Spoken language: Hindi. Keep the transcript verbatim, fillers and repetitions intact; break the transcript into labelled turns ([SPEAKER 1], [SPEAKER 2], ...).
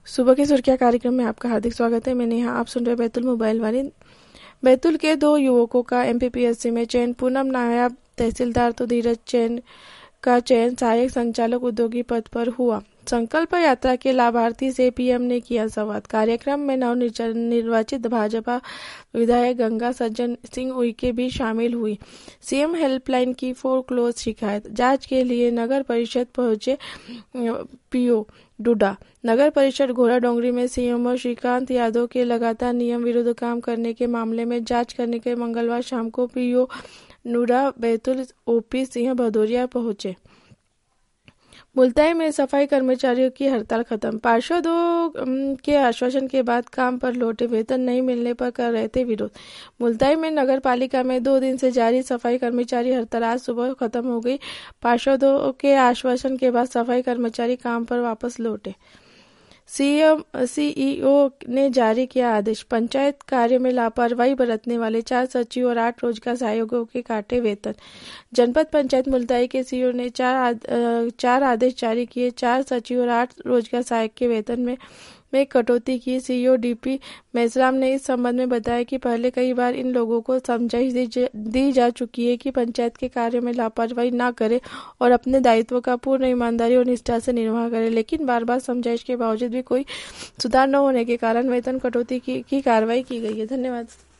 [SPEAKER 1] सुबह की सुर्खियां कार्यक्रम में आपका हार्दिक स्वागत है। मैं नेहा, आप सुन रहे बैतूल मोबाइल वाली। बैतूल के दो युवकों का एमपीपीएससी में चयन। पूनम नायब तहसीलदार तो धीरज चयन का चयन सहायक संचालक उद्योगी पद पर हुआ। संकल्प यात्रा के लाभार्थी से पीएम ने किया संवाद। कार्यक्रम में नवनिर्वाचित भाजपा विधायक गंगा सज्जन सिंह उइके भी शामिल हुई। सीएम हेल्पलाइन की फोरक्लोज शिकायत जांच के लिए नगर परिषद पहुंचे पीओ डूडा। नगर परिषद घोड़ाडोंगरी में सीएमओ श्रीकांत यादव के लगातार नियम विरुद्ध काम करने के मामले में जांच करने के मंगलवार शाम को पीओ नूडा बैतूल ओपी सिंह भदौरिया पहुंचे। मुल्ताई में सफाई कर्मचारियों की हड़ताल खत्म। पार्षदों के आश्वासन के बाद काम पर लौटे, वेतन नहीं मिलने पर कर रहे थे विरोध। मुल्ताई में नगर पालिका में दो दिन से जारी सफाई कर्मचारी हड़ताल आज सुबह खत्म हो गई। पार्षदों के आश्वासन के बाद सफाई कर्मचारी काम पर वापस लौटे। सीएम सीईओ ने जारी किया आदेश। पंचायत कार्य में लापरवाही बरतने वाले चार सचिव और आठ रोजगार सहायकों के काटे वेतन। जनपद पंचायत मुल्ताई के सीईओ ने चार आद, चार आदेश जारी किए। चार सचिव और आठ रोजगार सहायक के वेतन में में कटौती की। सीईओ डीपी मेसराम ने इस संबंध में बताया कि पहले कई बार इन लोगों को समझाइश दी, दी जा चुकी है कि पंचायत के कार्य में लापरवाही न करे और अपने दायित्व का पूर्ण ईमानदारी और निष्ठा से निर्वाह करे, लेकिन बार बार समझाइश के बावजूद भी कोई सुधार न होने के कारण वेतन कटौती की, की कार्रवाई की गई है। धन्यवाद।